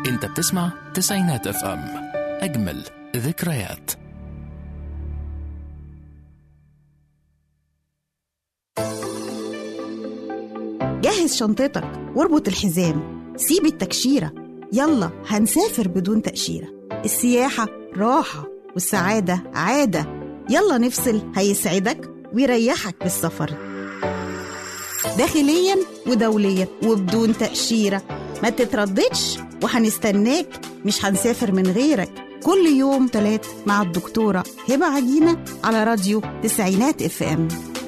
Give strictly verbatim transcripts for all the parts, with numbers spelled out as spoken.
انت بتسمع تسعينات اف ام، اجمل ذكريات. جهز شنطتك واربط الحزام، سيب التكشيرة، يلا هنسافر بدون تأشيرة. السياحة راحة والسعادة عادة، يلا نفصل هيسعدك ويريحك بالسفر، داخليا ودوليا وبدون تأشيرة. ما تترددش وهنستناك، مش هنسافر من غيرك. كل يوم تلات مع الدكتورة هبة عجينة على راديو تسعينات اف ام.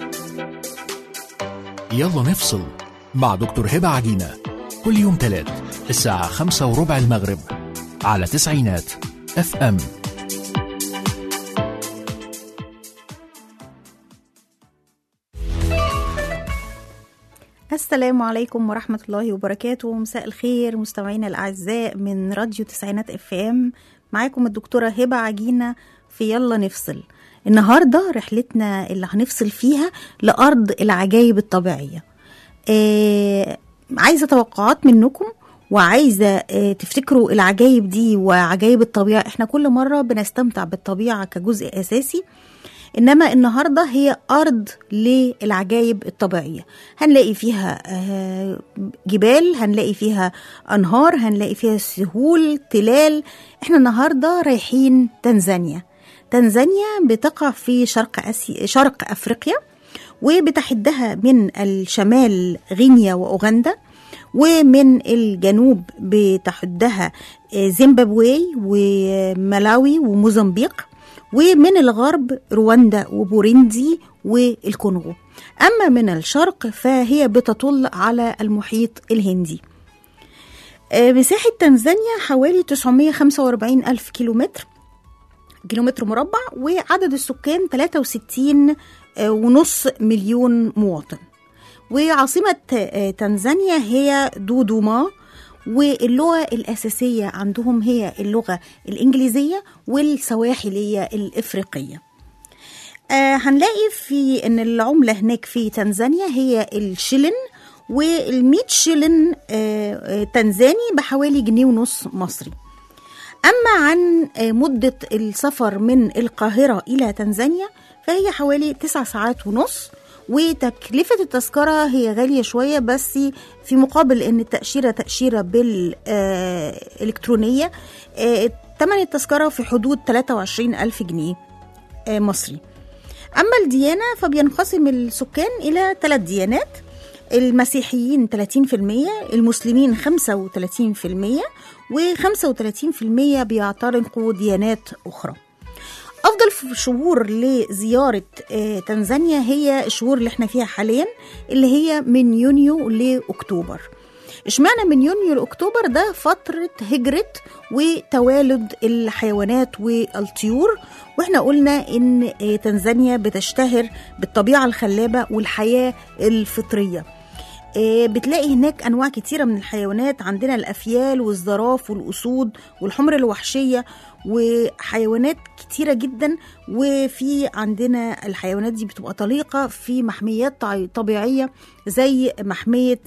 يلا نفصل مع دكتور هبة عجينة كل يوم تلات الساعة خمسة وربع المغرب على تسعينات اف ام. السلام عليكم ورحمة الله وبركاته. مساء الخير مستمعينا الأعزاء من راديو تسعينات اف ام، معاكم الدكتورة هبة عجينة في يلا نفصل. النهاردة رحلتنا اللي هنفصل فيها لأرض العجائب الطبيعية. آه عايزة توقعات منكم، وعايزة آه تفتكروا العجائب دي وعجائب الطبيعة. احنا كل مرة بنستمتع بالطبيعة كجزء أساسي، إنما النهاردة هي أرض للعجائب الطبيعية. هنلاقي فيها جبال، هنلاقي فيها أنهار، هنلاقي فيها سهول، تلال. إحنا النهاردة رايحين تنزانيا. تنزانيا بتقع في شرق أسي... شرق أفريقيا، وبتحدها من الشمال غينيا وأوغندا، ومن الجنوب بتحدها زيمبابوي وملاوي وموزمبيق، ومن الغرب رواندا وبوريندي والكونغو. أما من الشرق فهي بتطل على المحيط الهندي. مساحة تنزانيا حوالي تسعمائة وخمسة وأربعين ألف كيلومتر كيلومتر مربع، وعدد السكان ثلاثة وستين ونص مليون مواطن. وعاصمة تنزانيا هي دودوما، واللغة الأساسية عندهم هي اللغة الإنجليزية والسواحلية الإفريقية. آه هنلاقي في أن العملة هناك في تنزانيا هي الشلن، والميت شلن آه تنزاني بحوالي جنيه ونص مصري. أما عن آه مدة السفر من القاهرة إلى تنزانيا فهي حوالي تسع ساعات ونص، وتكلفة التذكرة هي غالية شوية، بس في مقابل ان التأشيرة تأشيرة بالإلكترونية. ثمن التذكرة في حدود ثلاثة وعشرين ألف جنيه مصري. أما الديانة فبينقسم السكان إلى ثلاث ديانات: المسيحيين ثلاثين بالمئة، المسلمين خمسة وثلاثين بالمئة، و خمسة وثلاثين بالمئة بيعتنقوا ديانات أخرى. أفضل شهور لزيارة تنزانيا هي الشهور اللي احنا فيها حاليا، اللي هي من يونيو لأكتوبر. اشمعنى من يونيو لأكتوبر؟ ده فترة هجرة وتوالد الحيوانات والطيور، واحنا قلنا ان تنزانيا بتشتهر بالطبيعة الخلابة والحياة الفطرية. بتلاقي هناك أنواع كتيرة من الحيوانات، عندنا الأفيال والزراف والأسود والحمر الوحشية وحيوانات كتيرة جدا. وفي عندنا الحيوانات دي بتبقى طليقة في محميات طبيعية زي محمية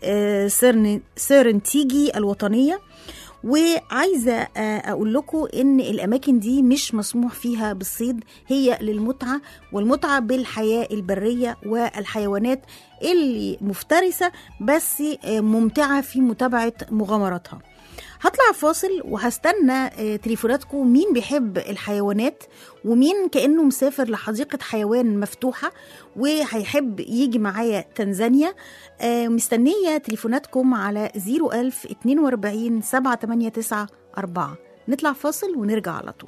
سيرنتيجي الوطنية. وعايزة أقول لكم إن الأماكن دي مش مسموح فيها بالصيد، هي للمتعة، والمتعة بالحياة البرية والحيوانات اللي مفترسة بس ممتعة في متابعة مغامراتها. هطلع فاصل وهستنى تليفوناتكم، مين بيحب الحيوانات ومين كأنه مسافر لحديقة حيوان مفتوحة وهيحب يجي معايا تنزانيا. مستنية تليفوناتكم على زيرو ألف اتنين وأربعين سبعة تمانية تسعة أربعة. نطلع فاصل ونرجع على طول.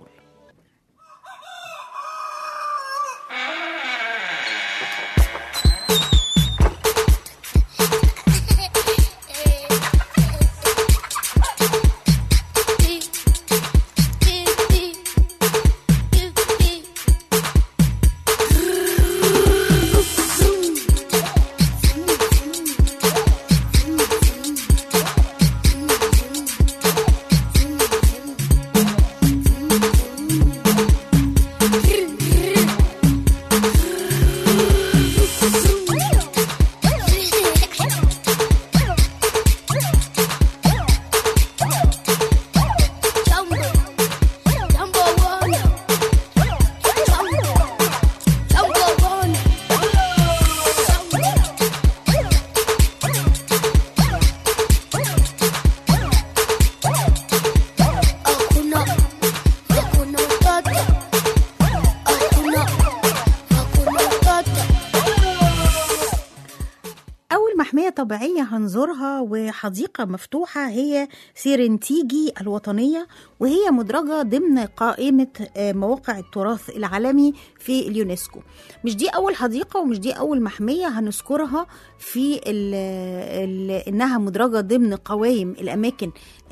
أول محمية طبيعية هنزورها وحديقة مفتوحة هي سيرنتيجي الوطنية، وهي مدرجة ضمن قائمة مواقع التراث العالمي في اليونسكو. مش دي أول حديقة ومش دي أول محمية هنذكرها في ال ال إنها مدرجة ضمن قوائم الأماكن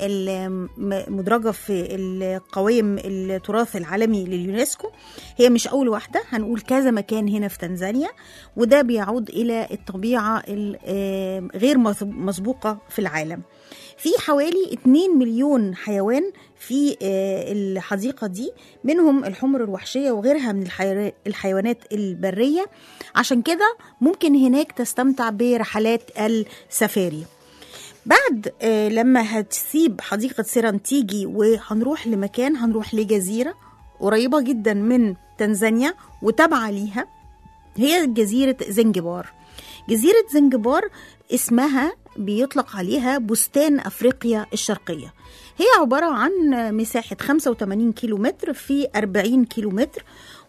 المدرجة في القوائم التراث العالمي لليونسكو. هي مش أول واحدة، هنقول كذا مكان هنا في تنزانيا، وده بيعود إلى الطبيعة غير مسبوقة في العالم. في حوالي اتنين مليون حيوان في الحديقة دي، منهم الحمر الوحشية وغيرها من الحيوانات البرية. عشان كده ممكن هناك تستمتع برحلات السفاري. بعد لما هتسيب حديقة سيرنتيجي وهنروح لمكان، هنروح لجزيرة قريبة جدا من تنزانيا وتابعة ليها، هي جزيرة زنجبار. جزيرة زنجبار اسمها بيطلق عليها بستان أفريقيا الشرقية. هي عبارة عن مساحة خمسة وثمانين كيلو متر في أربعين كيلو متر،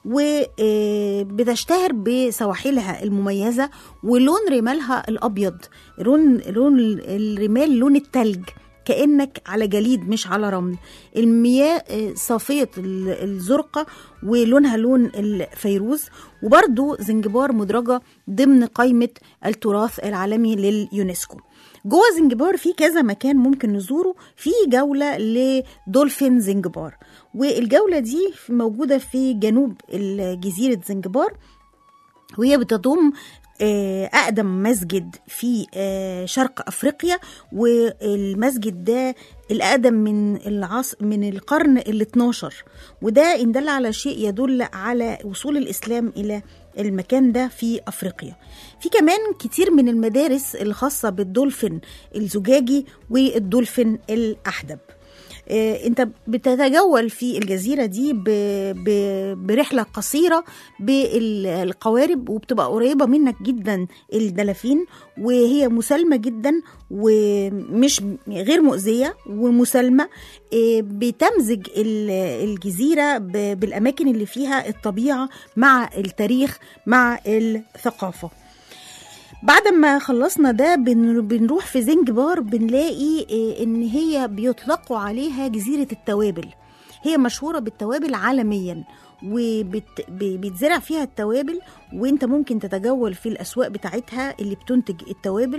وبتشتهر بسواحلها المميزة ولون رمالها الأبيض. لون لون الرمال لون التلج، كأنك على جليد مش على رمل. المياه صافية الزرقة ولونها لون الفيروز. وبرضو زنجبار مدرجة ضمن قائمة التراث العالمي لليونسكو. جوه زنجبار في كذا مكان ممكن نزوره. في جولة لدولفين زنجبار، والجولة دي موجودة في جنوب جزيرة زنجبار، وهي بتضم أقدم مسجد في شرق أفريقيا. والمسجد ده الأقدم من العصر من القرن الاثناشر، وده إن دل على شيء يدل على وصول الإسلام إلى المكان ده في أفريقيا. في كمان كتير من المدارس الخاصة بالدولفين الزجاجي والدولفين الأحدب. انت بتتجول في الجزيرة دي برحلة قصيرة بالقوارب، وبتبقى قريبة منك جدا الدلافين، وهي مسالمة جدا ومش غير مؤذية ومسالمة. بتمزج الجزيرة بالأماكن اللي فيها الطبيعة مع التاريخ مع الثقافة. بعد ما خلصنا ده بنروح في زنجبار، بنلاقي ان هي بيطلقوا عليها جزيرة التوابل. هي مشهورة بالتوابل عالميا، وبيتزرع فيها التوابل، وانت ممكن تتجول في الأسواق بتاعتها اللي بتنتج التوابل،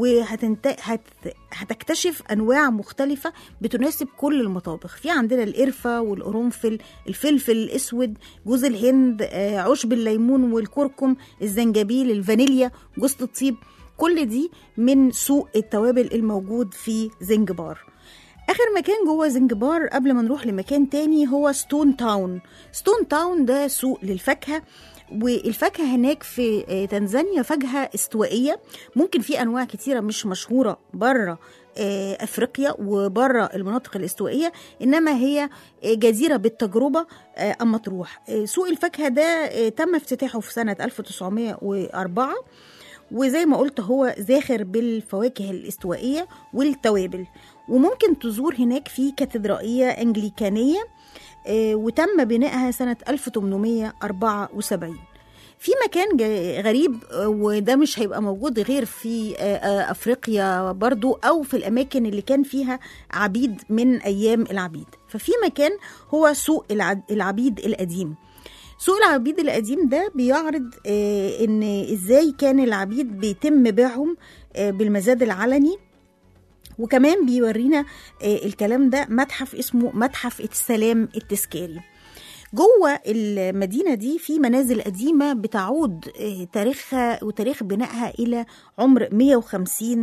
وهتكتشف أنواع مختلفة بتناسب كل المطابخ. في عندنا القرفة والقرنفل، الفلفل الأسود، جوز الهند، عشب الليمون والكركم، الزنجبيل، الفانيليا، جوز الطيب. كل دي من سوق التوابل الموجود في زنجبار. آخر مكان جوه زنجبار قبل ما نروح لمكان تاني هو ستون تاون. ستون تاون ده سوق للفاكهة، والفاكهة هناك في تنزانيا فاكهة استوائية. ممكن في أنواع كتيرة مش مشهورة برا أفريقيا وبرا المناطق الاستوائية، إنما هي جزيرة بالتجربة أما تروح. سوق الفاكهة ده تم افتتاحه في سنة ألف وتسعمائة وأربعة، وزي ما قلت هو زاخر بالفواكه الاستوائية والتوابل. وممكن تزور هناك في كاتدرائية أنجليكانية وتم بنائها سنة ألف وثمانمائة وأربعة وسبعين. في مكان غريب، وده مش هيبقى موجود غير في أفريقيا برضو، أو في الأماكن اللي كان فيها عبيد من أيام العبيد. ففي مكان هو سوق العبيد القديم. سوق العبيد القديم ده بيعرض إن إزاي كان العبيد بيتم بيعهم بالمزاد العلني، وكمان بيورينا الكلام ده متحف اسمه متحف السلام التذكاري. جوه المدينة دي في منازل قديمة بتعود تاريخها وتاريخ بنائها إلى عمر مئة وخمسين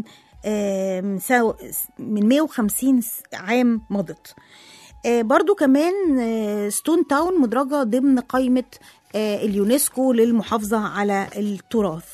من مئة وخمسين عام مضت. برضو كمان ستون تاون مدرجة ضمن قائمة اليونسكو للمحافظة على التراث.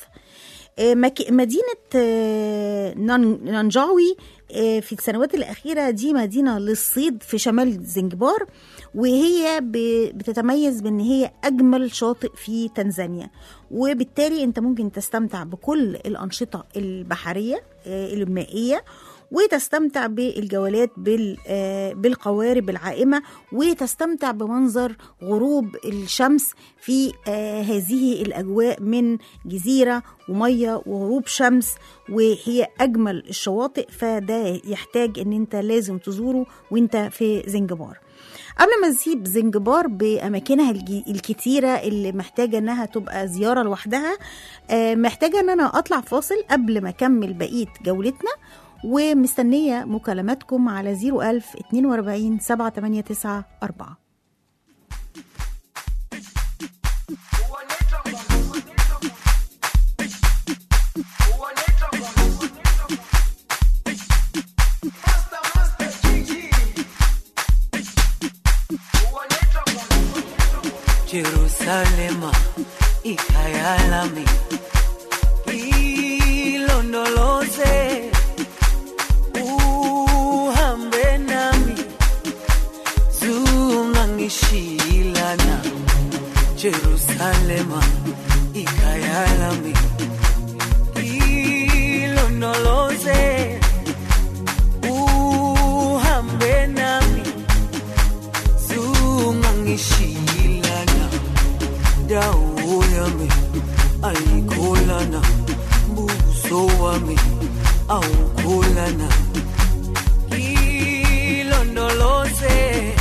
مدينة نانجاوي في السنوات الأخيرة دي مدينة للصيد في شمال زنجبار، وهي بتتميز بأن هي أجمل شاطئ في تنزانيا، وبالتالي أنت ممكن تستمتع بكل الأنشطة البحرية المائية، وتستمتع بالجولات بالقوارب العائمة، وتستمتع بمنظر غروب الشمس في هذه الأجواء من جزيرة ومية وغروب شمس، وهي أجمل الشواطئ. فده يحتاج أن أنت لازم تزوره وأنت في زنجبار. قبل ما نسيب زنجبار بأماكنها الكتيرة اللي محتاجة أنها تبقى زيارة لوحدها، محتاجة أن أنا أطلع فاصل قبل ما أكمل بقية جولتنا، ومستنية مكالماتكم على زيرو ألف اتنين وأربعين سبعة تمانية تسعة أربعة. Jerusalema ikayalami ilondoloze uhambe nami zungangishilana. Jerusalema ikayalami ilondoloze uhambe nami zungangishilana. Dawo yami ayikholana, buso wami awukholana. Ilondoloze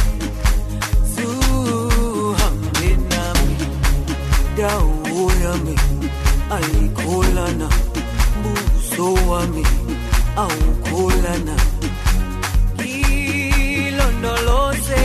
zuhambe nami. Dawo yami ayikholana, buso wami awukholana. Ilondoloze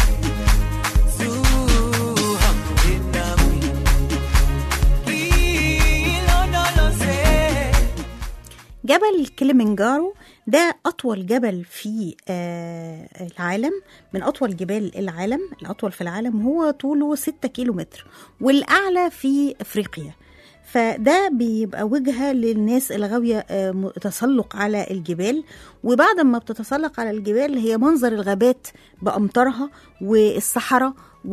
جبل كليمنجارو ده أطول جبل في العالم، من أطول جبال العالم. الأطول في العالم هو طوله ستة كيلو متر، والأعلى في أفريقيا. فده بيبقى وجهة للناس اللي غاوية تسلق على الجبال. وبعد ما بتتسلق على الجبال هي منظر الغابات بأمطارها والصحراء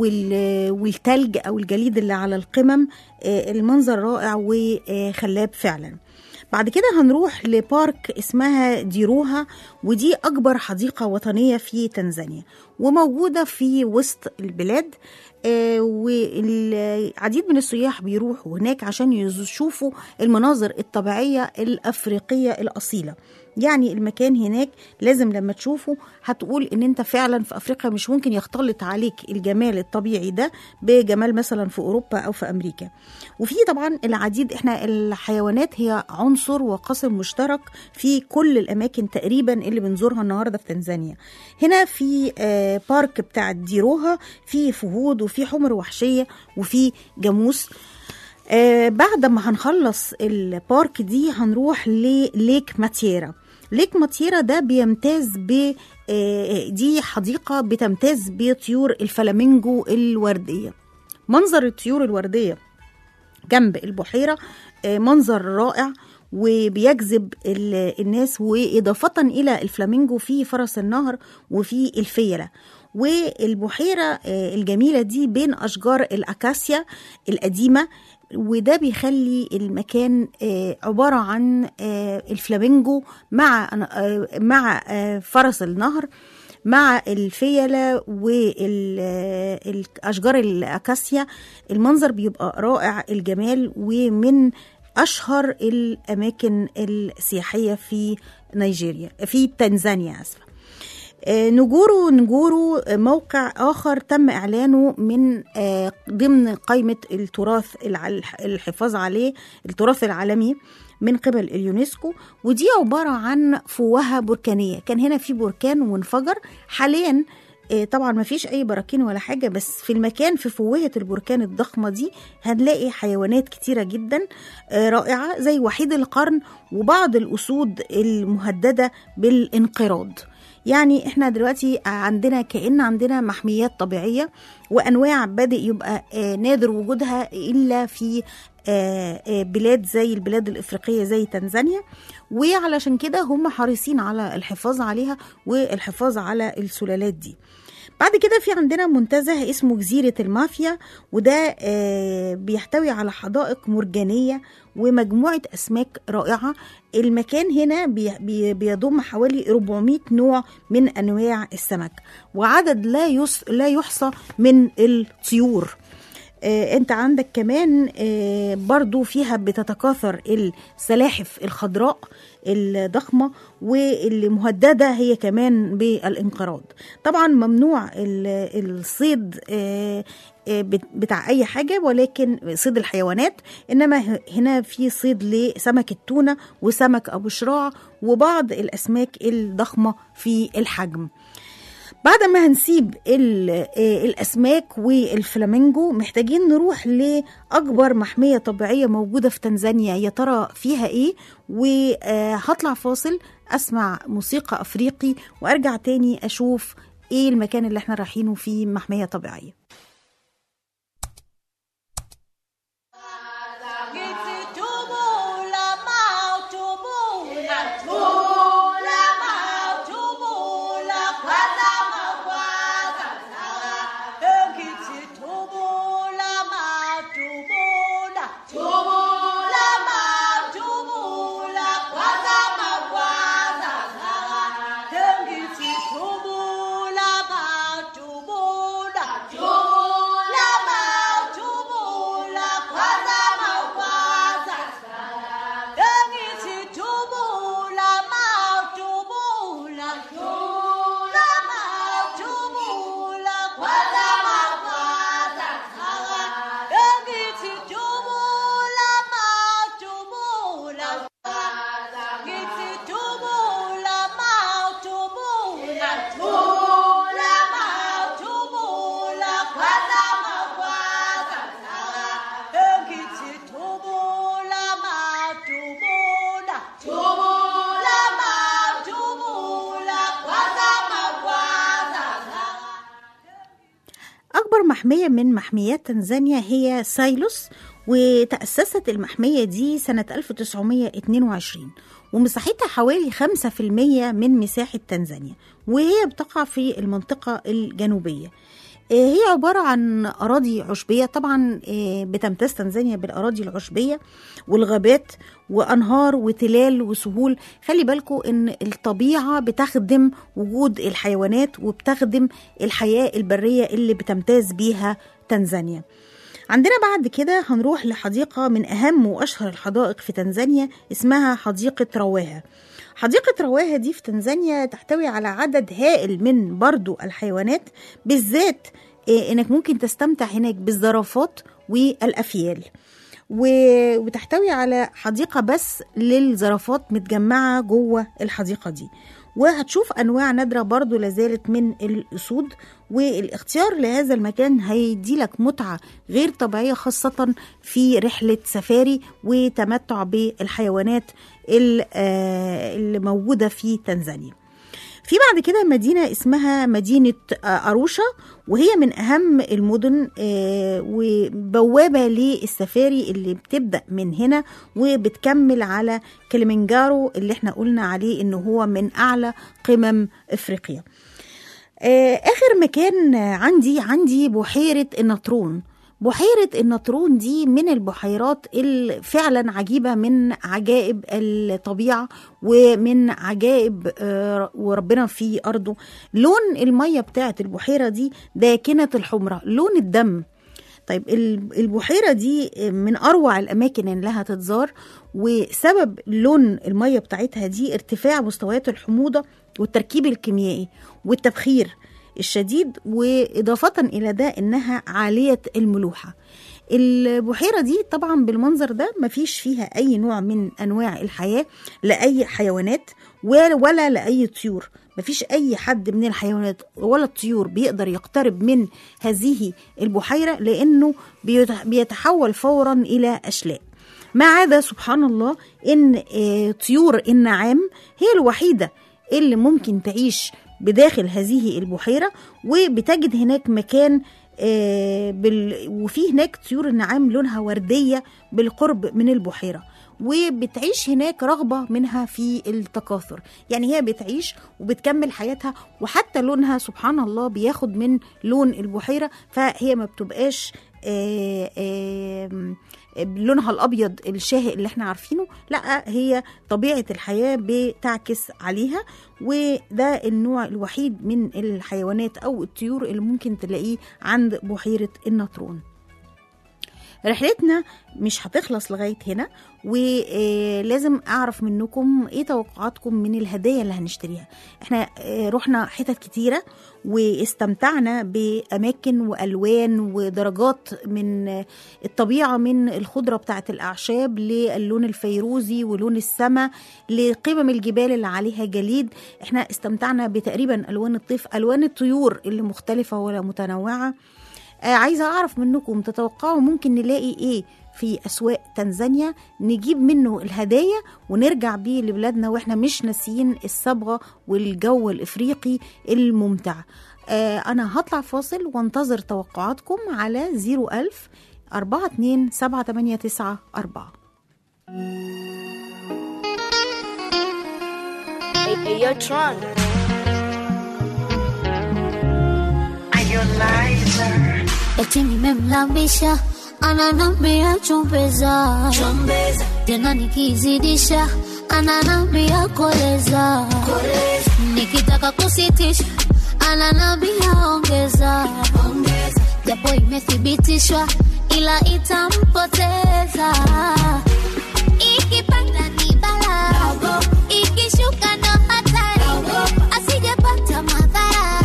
والتلج أو الجليد اللي على القمم. المنظر رائع وخلاب فعلا. بعد كده هنروح لبارك اسمها ديروها، ودي أكبر حديقة وطنية في تنزانيا وموجودة في وسط البلاد. آه والعديد من السياح بيروحوا هناك عشان يشوفوا المناظر الطبيعية الأفريقية الأصيلة. يعني المكان هناك لازم لما تشوفه هتقول ان انت فعلا في افريقيا، مش ممكن يختلط عليك الجمال الطبيعي ده بجمال مثلا في اوروبا او في امريكا. وفي طبعا العديد، احنا الحيوانات هي عنصر وقاسم مشترك في كل الاماكن تقريبا اللي بنزورها النهارده في تنزانيا. هنا في آه بارك بتاع ديروها في فهود وفي حمر وحشية وفي جاموس. آه بعد ما هنخلص البارك دي هنروح لليك ماتيرا. ليك ماتيرا ده بيمتاز ب آه دي حديقة بتمتاز بطيور الفلامينجو الوردية. منظر الطيور الوردية جنب البحيرة آه منظر رائع وبيجذب الناس. وإضافة إلى الفلامينجو في فرس النهر وفي الفيلة. والبحيرة الجميلة دي بين أشجار الأكاسيا القديمة، وده بيخلي المكان عبارة عن الفلامينجو مع مع فرس النهر مع الفيلة والأشجار الأكاسيا. المنظر بيبقى رائع الجمال، ومن أشهر الأماكن السياحية في نيجيريا في تنزانيا أسفة. نجورو نجورو موقع آخر تم إعلانه من ضمن قائمة التراث الحفاظ عليه التراث العالمي من قبل اليونسكو. ودي عبارة عن فوهة بركانية. كان هنا في بركان وانفجر. حاليا طبعا ما فيش أي براكين ولا حاجة، بس في المكان في فوهة البركان الضخمة دي هنلاقي حيوانات كتيرة جدا رائعة زي وحيد القرن وبعض الأسود المهددة بالانقراض. يعني احنا دلوقتي عندنا كأن عندنا محميات طبيعية وأنواع بدأ يبقى نادر وجودها إلا في بلاد زي البلاد الإفريقية زي تنزانيا. وعلشان كده هم حريصين على الحفاظ عليها والحفاظ على السلالات دي. بعد كده في عندنا منتزه اسمه جزيرة المافيا، وده بيحتوي على حدائق مرجانية ومجموعة أسماك رائعة. المكان هنا بيضم حوالي أربعمائة نوع من أنواع السمك، وعدد لا يص... لا يحصى من الطيور. آه، انت عندك كمان آه، برضو فيها بتتكاثر السلاحف الخضراء الضخمة واللي مهددة هي كمان بالانقراض. طبعا ممنوع الصيد آه، بتاع اي حاجة، ولكن صيد الحيوانات، انما هنا في صيد لسمك التونة وسمك ابو شراع وبعض الاسماك الضخمة في الحجم. بعد ما هنسيب الأسماك والفلامينجو محتاجين نروح لأكبر محمية طبيعية موجودة في تنزانيا. يا ترى فيها إيه؟ وهطلع فاصل أسمع موسيقى أفريقي وأرجع تاني أشوف إيه المكان اللي احنا رايحينه فيه محمية طبيعية. محمية من محميات تنزانيا هي سايلوس، وتأسست المحمية دي سنة ألف وتسعمائة واثنين وعشرين، ومساحتها حوالي خمسة في المية من مساحة تنزانيا، وهي بتقع في المنطقة الجنوبية. هي عبارة عن أراضي عشبية، طبعا بتمتاز تنزانيا بالأراضي العشبية والغابات وأنهار وتلال وسهول. خلي بالكم إن الطبيعة بتخدم وجود الحيوانات وبتخدم الحياة البرية اللي بتمتاز بيها تنزانيا. عندنا بعد كده هنروح لحديقة من أهم وأشهر الحدائق في تنزانيا اسمها حديقة رواها. حديقة رواها دي في تنزانيا تحتوي على عدد هائل من برضو الحيوانات، بالذات إنك ممكن تستمتع هناك بالزرافات والأفيال، وتحتوي على حديقة بس للزرافات متجمعة جوه الحديقة دي، وهتشوف أنواع نادرة برضو لازالت من الأسود. والاختيار لهذا المكان هيديلك متعة غير طبيعية، خاصة في رحلة سفاري وتمتع بالحيوانات اللي موجودة في تنزانيا. في بعد كده مدينة اسمها مدينة أروشا، وهي من أهم المدن وبوابة للسفاري اللي بتبدأ من هنا وبتكمل على كليمنجارو اللي احنا قلنا عليه إنه هو من أعلى قمم إفريقيا. آخر مكان عندي عندي بحيرة النطرون. بحيرة النطرون دي من البحيرات الفعلا عجيبة، من عجائب الطبيعة ومن عجائب وربنا في أرضه. لون المية بتاعت البحيرة دي داكنة الحمرة، لون الدم. طيب البحيرة دي من أروع الأماكن اللي لها تتزار، وسبب لون المية بتاعتها دي ارتفاع مستويات الحموضة والتركيب الكيميائي والتبخير الشديد، وإضافة إلى ده إنها عالية الملوحة. البحيرة دي طبعا بالمنظر ده مفيش فيها أي نوع من أنواع الحياة، لأي حيوانات ولا لأي طيور. مفيش أي حد من الحيوانات ولا الطيور بيقدر يقترب من هذه البحيرة، لأنه بيتحول فورا إلى أشلاء. ما عدا سبحان الله إن طيور النعام هي الوحيدة اللي ممكن تعيش بداخل هذه البحيرة، وبتجد هناك مكان آه بال... وفي هناك طيور النعام لونها وردية بالقرب من البحيرة. وبتعيش هناك رغبة منها في التكاثر. يعني هي بتعيش وبتكمل حياتها، وحتى لونها سبحان الله بياخد من لون البحيرة، فهي ما بتبقاش آآ آآ لونها الأبيض الشاهق اللي احنا عارفينه، لا هي طبيعة الحياة بتعكس عليها. وده النوع الوحيد من الحيوانات أو الطيور اللي ممكن تلاقيه عند بحيرة النطرون. رحلتنا مش هتخلص لغاية هنا، ولازم أعرف منكم إيه توقعاتكم من الهدايا اللي هنشتريها. إحنا رحنا حتت كتيرة واستمتعنا بأماكن وألوان ودرجات من الطبيعة، من الخضرة بتاعت الأعشاب للون الفيروزي ولون السماء لقمم الجبال اللي عليها جليد. إحنا استمتعنا بتقريبا ألوان الطيف، ألوان الطيور اللي مختلفة ولا متنوعة. آه عايزة أعرف منكم تتوقعوا ممكن نلاقي إيه في أسواق تنزانيا نجيب منه الهدايا ونرجع بيه لبلادنا وإحنا مش ناسيين الصبغة والجو الإفريقي الممتع. آه أنا هطلع فاصل وانتظر توقعاتكم على زيرو ألف أربعة اتنين سبعة تمانية تسعة أربعة. Eti nimemlambisha ananambia chombeza, chombeza. Tena nikizidisha ananambia koleza, koleza. Nikitaka kusitisha ananambia ongeza, ongeza. Japo imethibitishwa ila itampoteza. Ikipanda ni bala, ikishuka ndo hatari, asijepata madhara.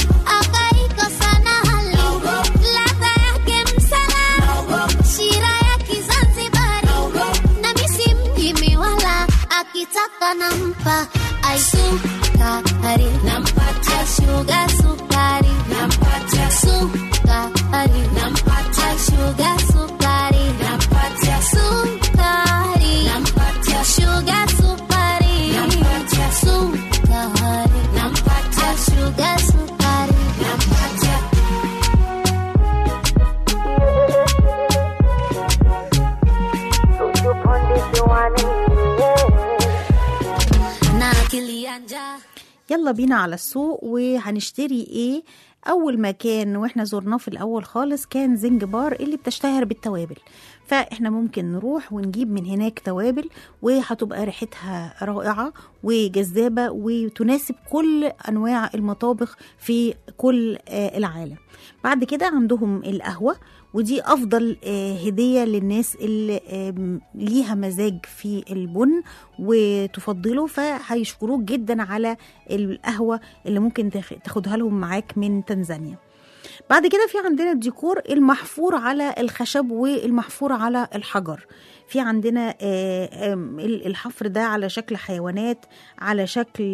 Kitaka nampa ai sukari, nampatia sugar sukari, nampatia sukari, nampatia sugar sukari, nampatia sukari, nampatia sugar sukari, nampatia sukari, nampatia sugar sukari, nampatia يلا بينا على السوق وهنشتري ايه. اول مكان واحنا زرناه في الاول خالص كان زنجبار اللي بتشتهر بالتوابل، فاحنا ممكن نروح ونجيب من هناك توابل وهتبقى ريحتها رائعة وجذابة وتناسب كل انواع المطابخ في كل العالم. بعد كده عندهم القهوة، ودي أفضل هدية للناس اللي ليها مزاج في البن وتفضله، فهيشكروك جدا على القهوة اللي ممكن تاخدها لهم معاك من تنزانيا. بعد كده في عندنا الديكور المحفور على الخشب والمحفور على الحجر. في عندنا الحفر ده على شكل حيوانات، على شكل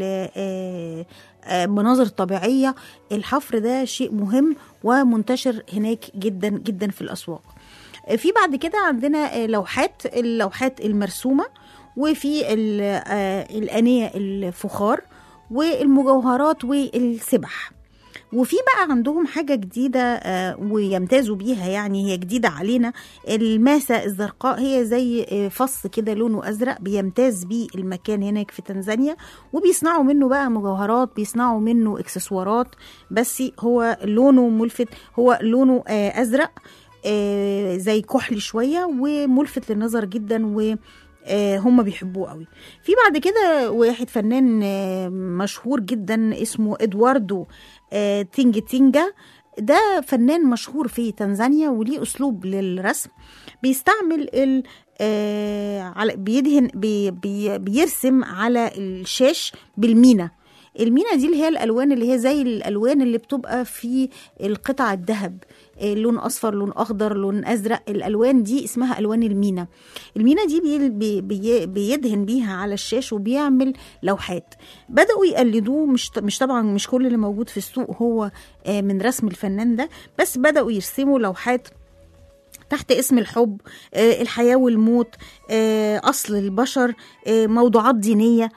مناظر طبيعية. الحفر ده شيء مهم ومنتشر هناك جدا جدا في الأسواق. في بعد كده عندنا لوحات، اللوحات المرسومة، وفي الأنية الفخار والمجوهرات والسبح. وفي بقى عندهم حاجة جديدة آه ويمتازوا بيها، يعني هي جديدة علينا، الماسة الزرقاء. هي زي فص كده لونه أزرق بيمتاز بيه المكان هناك في تنزانيا، وبيصنعوا منه بقى مجوهرات، بيصنعوا منه اكسسوارات، بس هو لونه ملفت، هو لونه آه أزرق آه زي كحلي شوية وملفت للنظر جدا، و هم بيحبوه قوي. في بعد كده واحد فنان مشهور جدا اسمه ادواردو تينج تينجا. ده فنان مشهور في تنزانيا وليه اسلوب للرسم، بيستعمل ال بيدهن بي بي بيرسم على الشاش بالمينا. المينا دي اللي هي الالوان اللي هي زي الالوان اللي بتبقى في القطع الذهب، لون اصفر، لون اخضر، لون ازرق. الالوان دي اسمها الوان المينا. المينا دي بي بي بيدهن بيها على الشاش وبيعمل لوحات. بداوا يقلدوه، مش مش طبعا مش كل اللي موجود في السوق هو من رسم الفنان ده، بس بداوا يرسموا لوحات تحت اسم الحب، الحياه والموت، اصل البشر، موضوعات دينيه.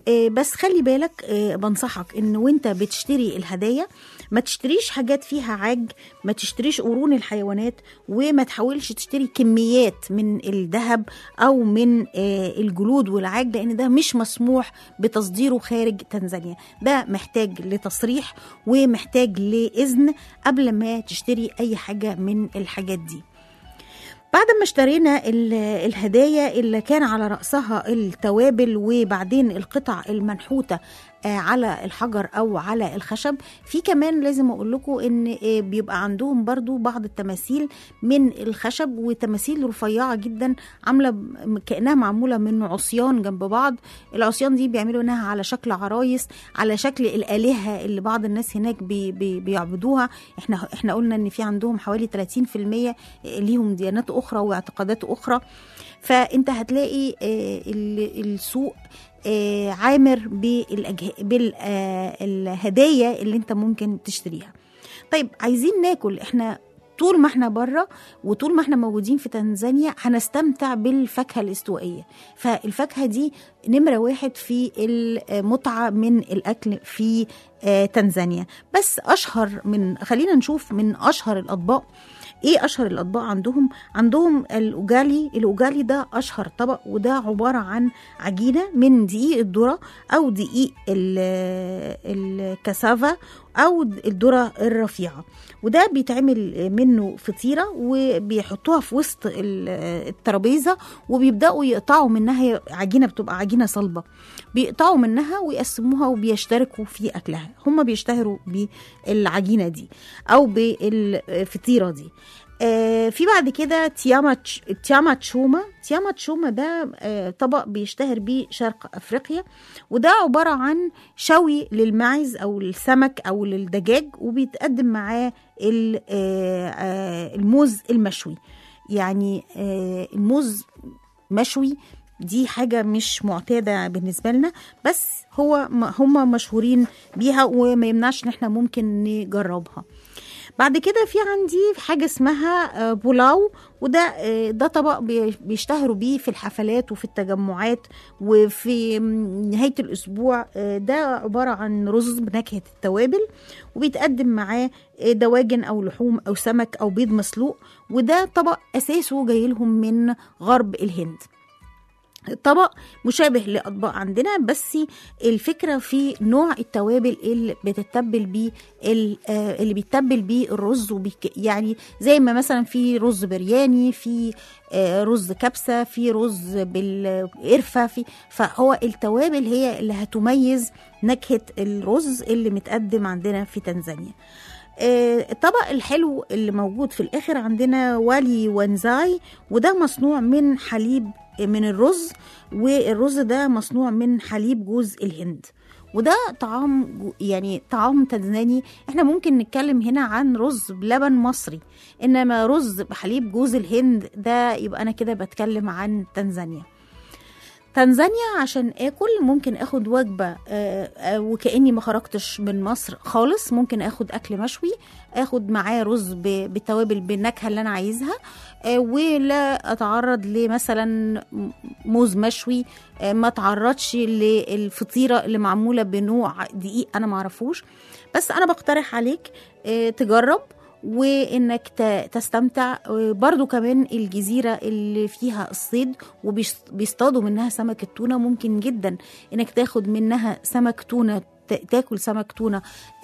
بس خلي بالك، بنصحك ان وانت بتشتري الهدايا ما تشتريش حاجات فيها عاج، ما تشتريش قرون الحيوانات، وما تحاولش تشتري كميات من الذهب او من الجلود والعاج، لان ده مش مسموح بتصديره خارج تنزانيا. ده محتاج لتصريح ومحتاج لإذن قبل ما تشتري اي حاجة من الحاجات دي. بعد ما اشترينا الهدايا اللي كان على رأسها التوابل وبعدين القطع المنحوتة على الحجر أو على الخشب، في كمان لازم أقول لكم إن بيبقى عندهم برضو بعض التماثيل من الخشب، وتماثيل رفيعة جدا عاملة كأنها معمولة من عصيان جنب بعض. العصيان دي بيعملوا إنها على شكل عرايس، على شكل الآلهة اللي بعض الناس هناك بي بي بيعبدوها. احنا احنا قلنا إن في عندهم حوالي ثلاثين بالمية ليهم ديانات أخرى واعتقادات أخرى. فأنت هتلاقي السوق عامر بالهدايا اللي انت ممكن تشتريها. طيب عايزين ناكل، احنا طول ما احنا بره وطول ما احنا موجودين في تنزانيا هنستمتع بالفاكهة الاستوائية. فالفاكهة دي نمرة واحد في المتعة من الأكل في تنزانيا. بس أشهر من خلينا نشوف من أشهر الأطباق. ايه اشهر الاطباق عندهم؟ عندهم الاوجالي. الاوجالي ده اشهر طبق، وده عباره عن عجينه من دقيق الذره او دقيق الكاسافا او الذره الرفيعه، وده بيتعمل منه فطيره وبيحطوها في وسط الترابيزه وبيبداوا يقطعوا منها. عجينه بتبقى عجينه صلبه، بيقطعوا منها ويقسموها وبيشتركوا في اكلها. هم بيشتهروا بالعجينه دي او بالفطيره دي. آه في بعد كده تياماتش تياماتشوما. تياماتشوما ده آه طبق بيشتهر بيه شرق أفريقيا، وده عبارة عن شوي للماعز أو السمك أو للدجاج، وبيتقدم معاه آه آه الموز المشوي. يعني آه الموز مشوي دي حاجة مش معتادة بالنسبة لنا، بس هو هم مشهورين بيها وما يمنعش ان احنا ممكن نجربها. بعد كده في عندي حاجة اسمها بولاو، وده ده طبق بيشتهروا بيه في الحفلات وفي التجمعات وفي نهاية الأسبوع. ده عبارة عن رز بنكهة التوابل، وبيتقدم معاه دواجن أو لحوم أو سمك أو بيض مسلوق، وده طبق أساسه جاي لهم من غرب الهند. طبق مشابه لأطباق عندنا، بس الفكرة في نوع التوابل اللي بتتبل بيه اللي بيتبل بيه الرز. يعني زي ما مثلا في رز برياني، في رز كبسة، في رز بالقرفة، في فهو التوابل هي اللي هتميز نكهة الرز اللي متقدم عندنا في تنزانيا. الطبق الحلو اللي موجود في الآخر عندنا والي وانزاي، وده مصنوع من حليب من الرز، والرز ده مصنوع من حليب جوز الهند، وده طعام يعني طعام تنزاني. احنا ممكن نتكلم هنا عن رز بلبن مصري، انما رز بحليب جوز الهند ده يبقى انا كده بتكلم عن تنزانيا. تنزانيا عشان اكل ممكن اخد وجبة وكأني ما خرجتش من مصر خالص. ممكن اخد اكل مشوي، اخد معاه رز بالتوابل بالنكهة اللي انا عايزها، ولا اتعرض لمثلا موز مشوي، ما اتعرضش للفطيرة اللي معمولة بنوع دقيق انا معرفوش. بس انا بقترح عليك تجرب وانك تستمتع. برضو كمان الجزيرة اللي فيها الصيد وبيصطادوا منها سمك التونة، ممكن جدا انك تاخد منها سمك تونة، تاكل سمك تونة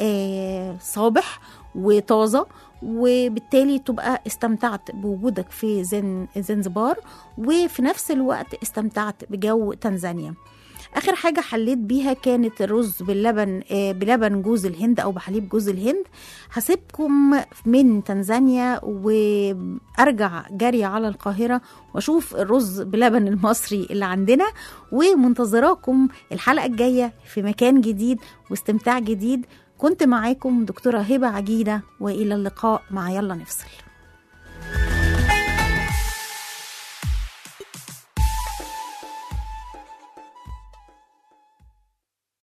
صابح وطازة، وبالتالي تبقى استمتعت بوجودك في زنزبار وفي نفس الوقت استمتعت بجو تنزانيا. آخر حاجة حليت بيها كانت الرز باللبن بلبن جوز الهند أو بحليب جوز الهند. هسيبكم من تنزانيا وأرجع جري على القاهرة وأشوف الرز بلبن المصري اللي عندنا، ومنتظراكم الحلقة الجاية في مكان جديد واستمتاع جديد. كنت معاكم دكتورة هبة عجينة، وإلى اللقاء مع يلا نفصل.